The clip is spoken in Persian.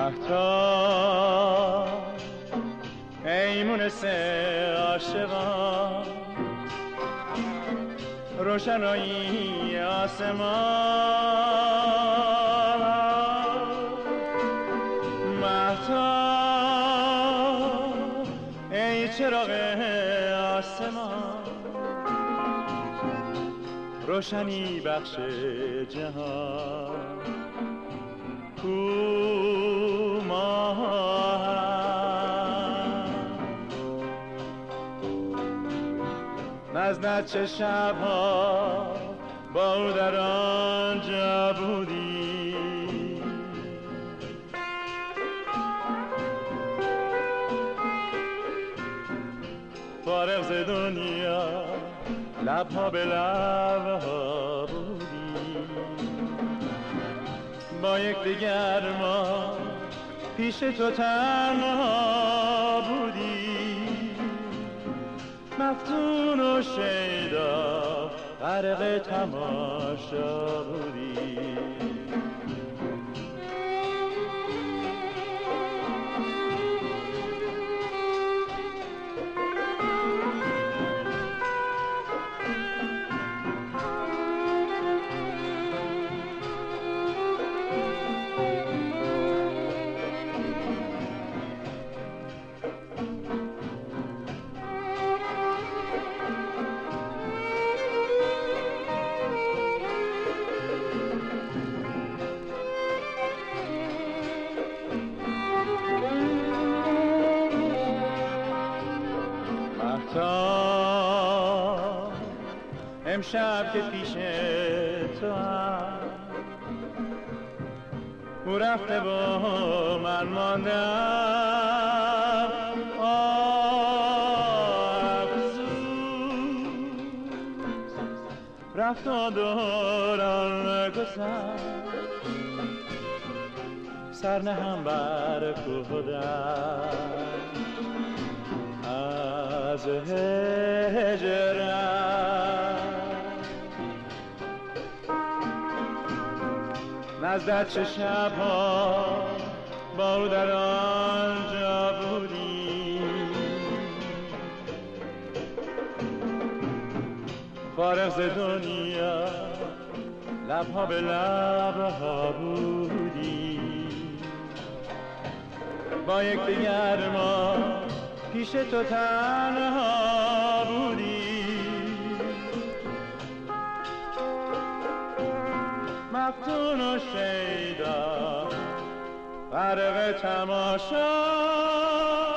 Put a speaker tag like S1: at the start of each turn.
S1: مهتاب ای مونس عاشقان، روشنایی آسمان. مهتاب ای چراغ آسمان، روشنی بخش جهان. کو نزد چه شبها با او در آنجا بودی، فارغ ز دنیا لبها به لبها بودی. با یکدیگر ما پیش تو تنها بودی، مفتون و شیدا غرق تماشا بودی. امشب که پیش تو هم او رفته با من ماندم، افسوس رفت و دوران گذشت، سر نهم بر خودم از هجرم. نزد چه شبها با او در آنجا بودی، فارغ ز دنیا لبها به لبها بودی. با یکدیگر ما پیش تو تنها بودی، مفتون و شیدا غرق تماشا